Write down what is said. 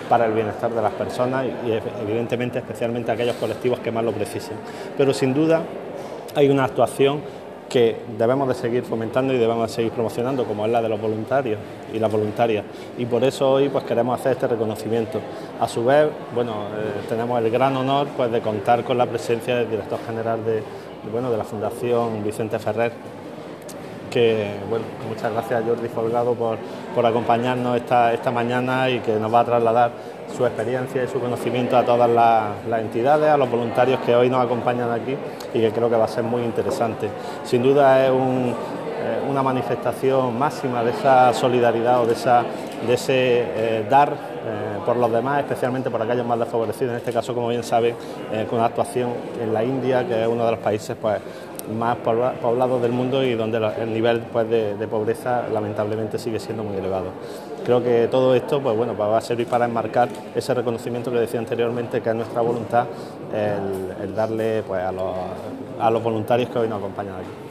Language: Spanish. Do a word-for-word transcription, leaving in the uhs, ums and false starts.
para el bienestar de las personas y evidentemente especialmente aquellos colectivos que más lo precisan. Pero sin duda hay una actuación que debemos de seguir fomentando y debemos de seguir promocionando, como es la de los voluntarios y las voluntarias, y por eso hoy pues queremos hacer este reconocimiento. A su vez, bueno, eh, tenemos el gran honor pues de contar con la presencia del director general de, de, bueno, de la Fundación Vicente Ferrer, que, bueno, muchas gracias a Jordi Folgado por, por acompañarnos esta, esta mañana y que nos va a trasladar su experiencia y su conocimiento a todas las, las entidades, a los voluntarios que hoy nos acompañan aquí y que creo que va a ser muy interesante. Sin duda es un, eh, una manifestación máxima de esa solidaridad o de, esa, de ese eh, dar eh, por los demás, especialmente por aquellos más desfavorecidos, en este caso, como bien saben, eh, con una actuación en la India, que es uno de los países pues, más poblados del mundo y donde el nivel pues, de, de pobreza lamentablemente sigue siendo muy elevado. Creo que todo esto pues, bueno, va a servir para enmarcar ese reconocimiento que decía anteriormente, que es nuestra voluntad el, el darle pues, a, los, a los voluntarios que hoy nos acompañan aquí.